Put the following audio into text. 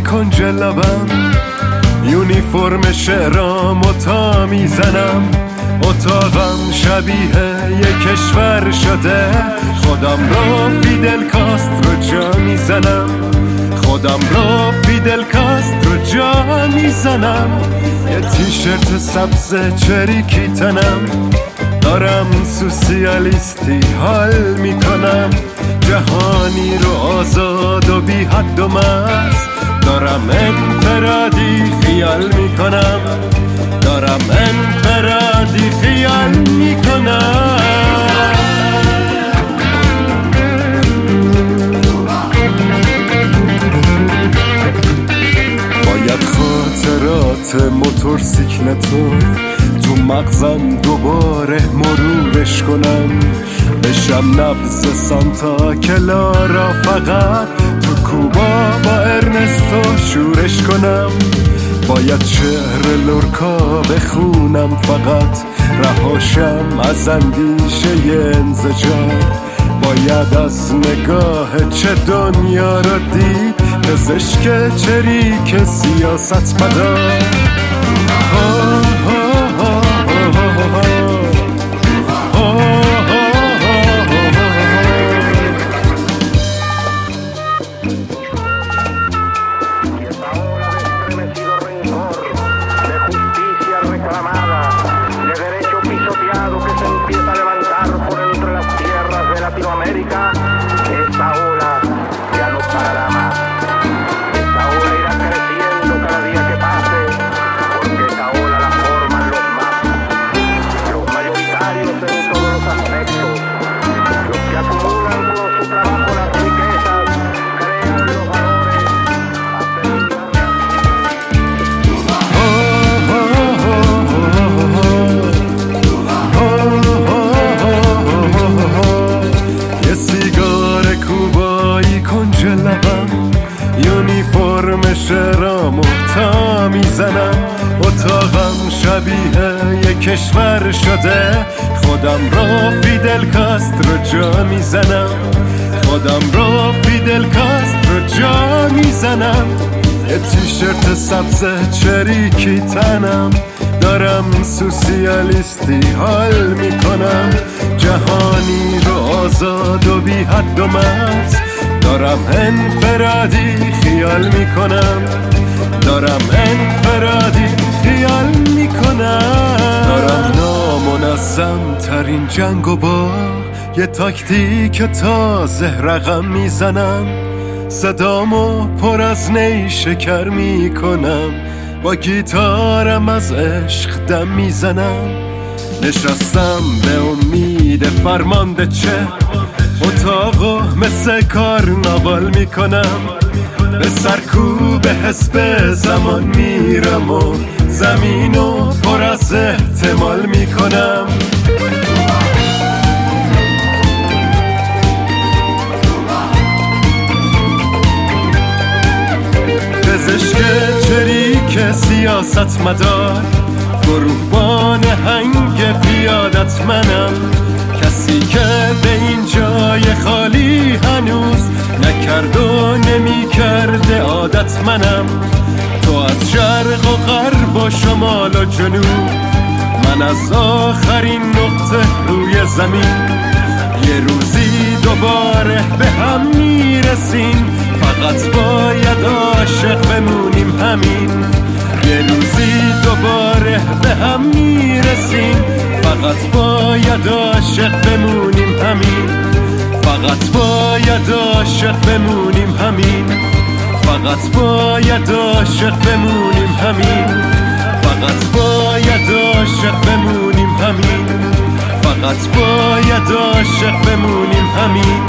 کنج لبم، یونیفرم شعرامو تا میزنم. اتاقم شبیه یک کشور شده، خودم رو فیدل کاسترو جا میزنم. خودم رو فیدل کاسترو جا میزنم. یه تیشرت سبز چریکی تنم، دارم سوسیالیستی حال میکنم. جهانی رو آزاد و بی حد و مست، دارم انفرادی خیال میکنم. دارم انفرادی خیال میکنم. باید خاطرات موتورسیکلتو تو مغزم دوباره مرورش کنم. بشم نبض سانتا کلارا فقط تو کوبا با ارنستو شورش کنم. باید شعر لورکا بخونم فقط، رهاشم از اندیشه انزجار. باید از نگاه چه دنیا رو دید، پزشک چریک سیاست مدار. Latinoamérica, esta ola ya no parará más. Esta ola irá creciendo cada día que pase, porque esta ola la forman los masas, los mayoritarios en todos los aspectos, los que acumulan con su trabajo las riquezas, crean los valores, کنج لبم، یونیفرم شعرامو تا میزنم. اتاقم شبیه یک کشور شده، خودم رو فیدل کاسترو جا میزنم. خودم رو فیدل کاسترو جا میزنم. یه تیشرت سبز چریکی تنم، دارم سوسیالیستی حال میکنم. جهانی رو آزاد و بی حد و مست، دارم انفرادی خیال میکنم. دارم انفرادی خیال میکنم. دارم نامنظم ترین جنگو با یه تاکتیک تازه رقم میزنم. صدامو پر از نیشکر میکنم، با گیتارم از عشق دم میزنم. نشستم به امید فرمانده چه، اتاقو مثل کارناوال میکنم. به سرکوب حسب زمان میرم و زمینو پر از احتمال میکنم. پزشک چریک سیاست مدار، گروهبان هنگ پیادت منم. کسی که به این جای خالی هنوز نکرد و نمی کرده عادت منم. تو از شرق و غرب و شمال و جنوب، من از آخرین نقطه روی زمین. یه روزی دوباره به هم میرسیم، فقط باید عاشق بمونیم همین. یه روزی دوباره به هم میرسیم، فقط باید عاشق بمونیم همین. فقط باید عاشق بمونیم همین. فقط باید عاشق بمونیم همین. فقط باید عاشق بمونیم همین. فقط باید عاشق بمونیم همین.